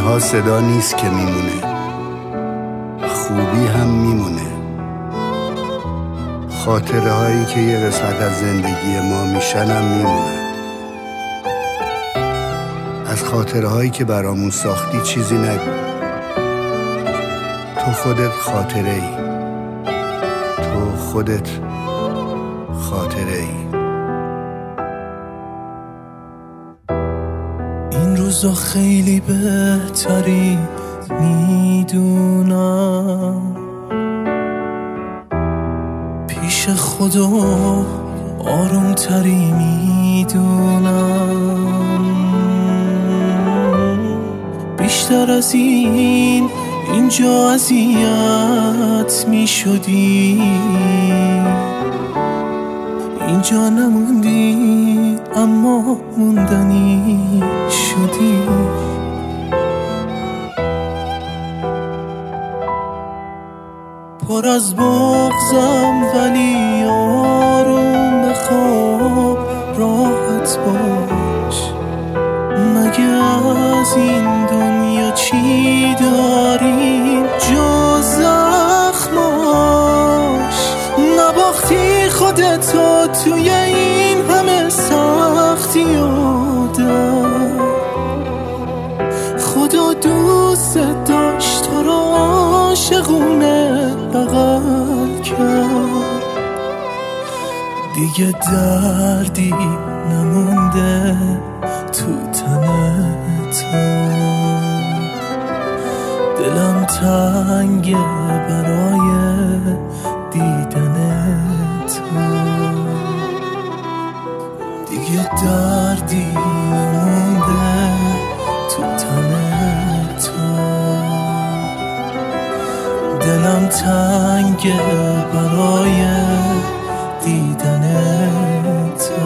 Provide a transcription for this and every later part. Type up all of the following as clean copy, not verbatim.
تنها صدا نیست که میمونه، خوبی هم میمونه. خاطره هایی که یه قسمت از زندگی ما میشن هم میمونه. از خاطره هایی که برامون ساختی چیزی نگو. تو خودت خاطره ای، تو خودت خاطره ای. این روزا خیلی بهتری میدونم، پیش خدا آرومتری میدونم. بیشتر از اینجا اذیت میشدی، اینجا نموندی اما موندنی شدی. پر از بغضم ولی آروم بخواب، راحت باش. مگه از این دنیا چی داریم جز زخماش؟ نباختی خودتو توی این همه سختی آدم. خدا دوست داشت تو رو عاشقونه بغل کرد. دیگه دردی نمونده تو تن تو، دلم تنگه برای دیدن تو. دیگه دردی نمونده تو تن تو، دلم تنگه برای دیدن تو.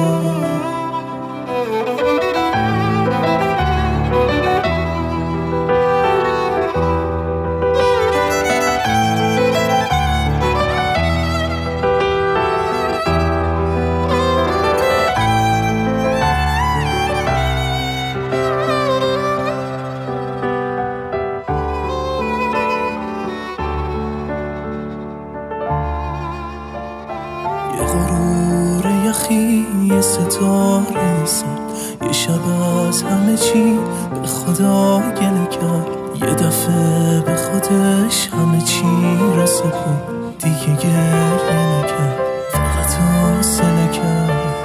یه غرور یخی، یه ستاره ساد، یه شب از همه چی به خدا گله کرد. یه دفعه به خودش همه چی را سپرد، دیگه گریه نکرد، فقط حوصله کرد.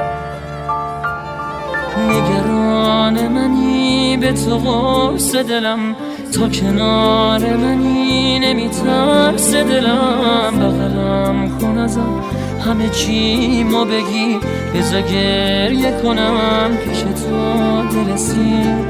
نگران منی به تو قرص دلم، تو کنار منی نمیترس دلم. بغلم کن ازم همه چی ما بگی، بذار گریه کنم پیش تو دل سیر.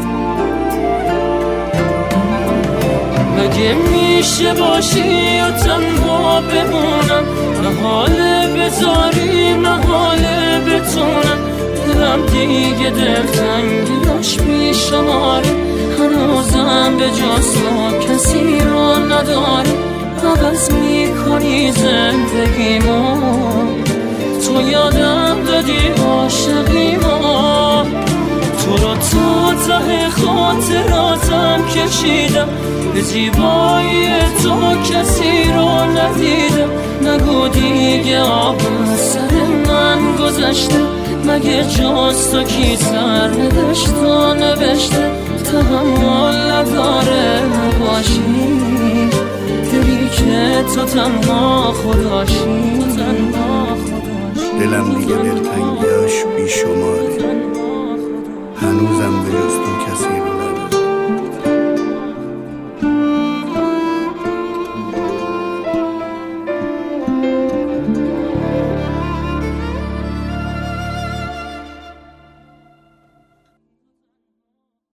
مگه میشه باشی و تنها بمونم، محاله بذاری محاله بتونم. دلم دیگه دلتنگیاش بیشماره، هنوزم به جز تو کسی رو نداری. عوض میکنی زندگیمو، تو یادم دادی عاشقیمو. تو رو تا ته خاطراتم کشیدم، به زیبایی تو کسی رو ندیدم. نگو دیگه آب سر من گذشته، مگه جز تو کی سر نداشت و نوشته. تحمل نداره نباشی، دلی که تو تنها خداشی. دلم دیگه دلتنگیاش بیشماره،